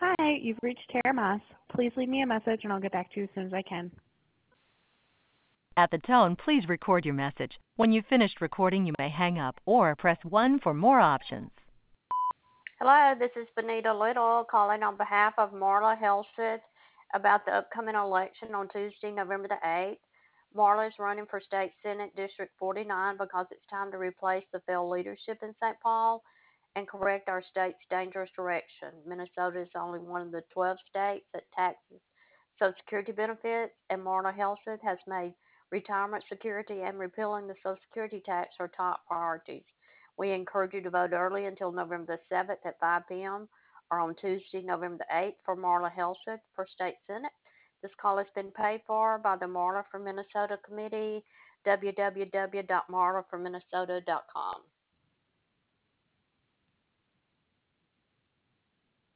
Hi, you've reached Tara Moss. Please leave me a message and I'll get back to you as soon as I can. At the tone, please record your message. When you've finished recording, you may hang up or press 1 for more options. Hello, this is Benita Little calling on behalf of Marla Helseth about the upcoming election on Tuesday, November the 8th. Marla is running for State Senate District 49 because it's time to replace the failed leadership in St. Paul and correct our state's dangerous direction. Minnesota is only one of the 12 states that taxes Social Security benefits, and Marla Helseth has made retirement security and repealing the Social Security tax her top priorities. We encourage you to vote early until November the 7th at 5 p.m. or on Tuesday, November the 8th for Marla Helseth for State Senate. This call has been paid for by the Marla for Minnesota Committee, www.marlaforminnesota.com.